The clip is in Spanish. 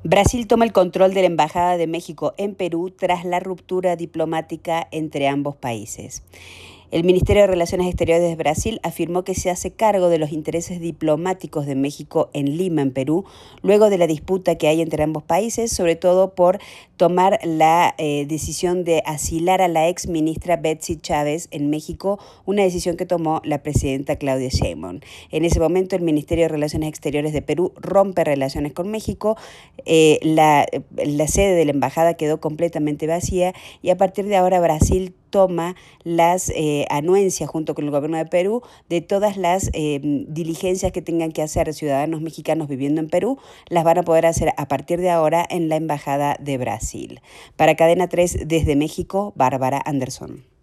Brasil toma el control de la Embajada de México en Perú tras la ruptura diplomática entre ambos países. El Ministerio de Relaciones Exteriores de Brasil afirmó que se hace cargo de los intereses diplomáticos de México en Lima, en Perú, luego de la disputa que hay entre ambos países, sobre todo por tomar la decisión de asilar a la ex ministra Betsy Chávez en México, una decisión que tomó la presidenta Claudia Sheinbaum. En ese momento, el Ministerio de Relaciones Exteriores de Perú rompe relaciones con México, la sede de la embajada quedó completamente vacía y a partir de ahora Brasil toma las anuencias junto con el gobierno de Perú de todas las diligencias que tengan que hacer ciudadanos mexicanos viviendo en Perú, las van a poder hacer a partir de ahora en la Embajada de Brasil. Para Cadena 3 desde México, Bárbara Anderson.